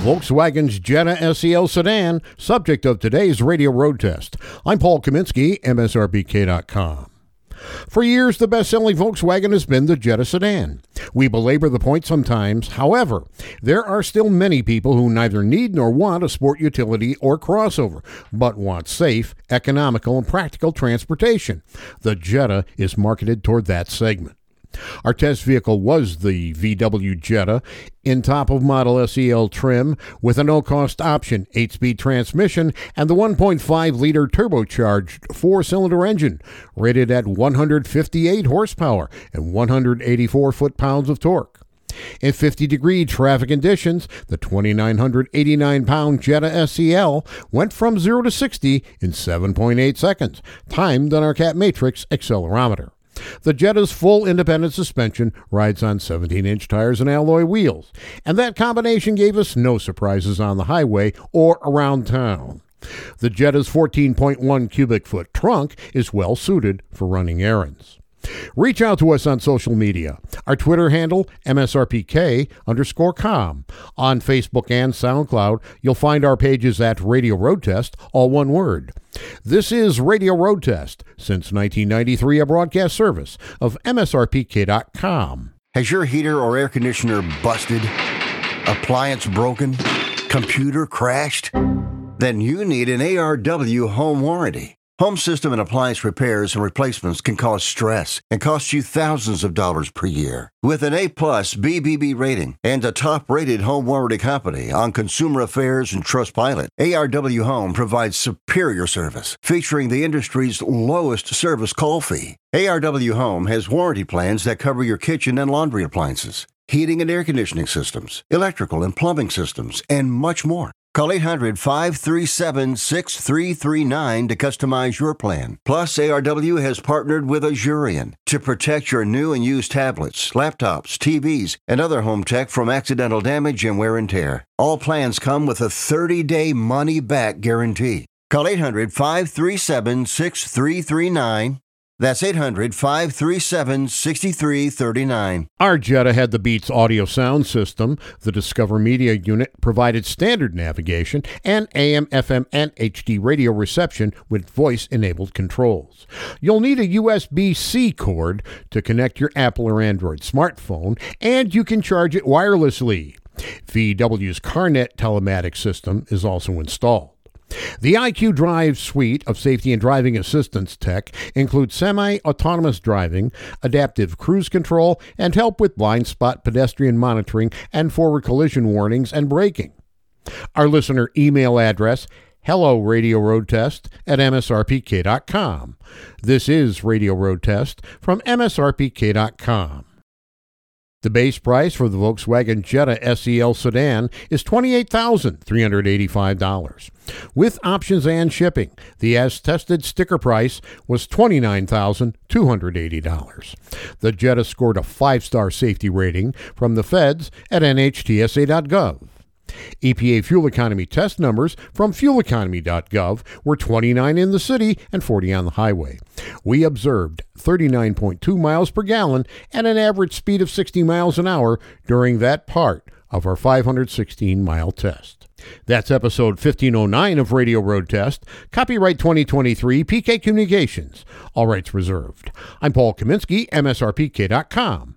Volkswagen's Jetta SEL sedan, subject of today's radio road test. I'm Paul Kaminsky, MSRPK.com. For years, the best-selling Volkswagen has been the Jetta sedan. We belabor the point sometimes. However, there are still many people who neither need nor want a sport utility or crossover, but want safe, economical, and practical transportation. The Jetta is marketed toward that segment. Our test vehicle was the VW Jetta in top-of-model SEL trim with a no-cost option, 8-speed transmission, and the 1.5-liter turbocharged 4-cylinder engine, rated at 158 horsepower and 184 foot-pounds of torque. In 50-degree traffic conditions, the 2,989-pound Jetta SEL went from 0 to 60 in 7.8 seconds, timed on our Cat Matrix accelerometer. The Jetta's full independent suspension rides on 17-inch tires and alloy wheels, and that combination gave us no surprises on the highway or around town. The Jetta's 14.1 cubic foot trunk is well suited for running errands. Reach out to us on social media. Our Twitter handle, MSRPK_com. On Facebook and SoundCloud, you'll find our pages at Radio Road Test, all one word. This is Radio Road Test, since 1993, a broadcast service of MSRPK.com. Has your heater or air conditioner busted? Appliance broken? Computer crashed? Then you need an ARW home warranty. Home system and appliance repairs and replacements can cause stress and cost you thousands of dollars per year. With an A-plus BBB rating and a top-rated home warranty company on Consumer Affairs and Trustpilot, ARW Home provides superior service, featuring the industry's lowest service call fee. ARW Home has warranty plans that cover your kitchen and laundry appliances, heating and air conditioning systems, electrical and plumbing systems, and much more. Call 800-537-6339 to customize your plan. Plus, ARW has partnered with Azurion to protect your new and used tablets, laptops, TVs, and other home tech from accidental damage and wear and tear. All plans come with a 30-day money-back guarantee. Call 800-537-6339. That's 800-537-6339. Our Jetta had the Beats audio sound system. The Discover Media unit provided standard navigation and AM, FM, and HD radio reception with voice-enabled controls. You'll need a USB-C cord to connect your Apple or Android smartphone, and you can charge it wirelessly. VW's CarNet telematics system is also installed. The IQ Drive suite of safety and driving assistance tech includes semi-autonomous driving, adaptive cruise control, and help with blind spot pedestrian monitoring and forward collision warnings and braking. Our listener email address, hello Radio Road Test at MSRPK.com. This is Radio Road Test from MSRPK.com. The base price for the Volkswagen Jetta SEL sedan is $28,385. With options and shipping, the as-tested sticker price was $29,280. The Jetta scored a 5-star safety rating from the feds at NHTSA.gov. EPA fuel economy test numbers from fueleconomy.gov were 29 in the city and 40 on the highway. We observed 39.2 miles per gallon and an average speed of 60 miles an hour during that part of our 516-mile test. That's episode 1509 of Radio Road Test. Copyright 2023, PK Communications. All rights reserved. I'm Paul Kaminsky, MSRPK.com.